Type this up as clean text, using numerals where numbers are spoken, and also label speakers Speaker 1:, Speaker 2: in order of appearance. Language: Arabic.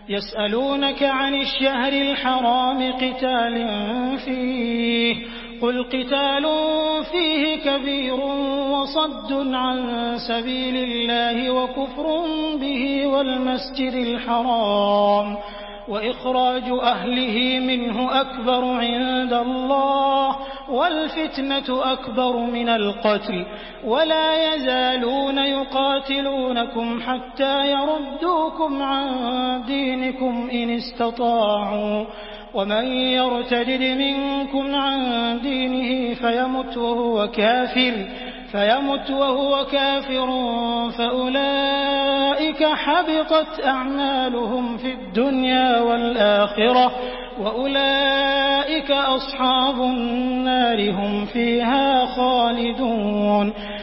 Speaker 1: يسألونك عن الشهر الحرام قتال فيه قل قتال فيه كبير وصد عن سبيل الله وكفر به والمسجد الحرام وإخراج أهله منه أكبر عند الله والفتنة أكبر من القتل ولا يزالون يقاتلونكم حتى يردوكم عن دينكم إن استطاعوا ومن يرتد منكم عن دينه فيمت وهو كافر فأولئك حبطت أعمالهم في الدنيا والآخرة وأولئك أصحاب النار هم فيها خالدون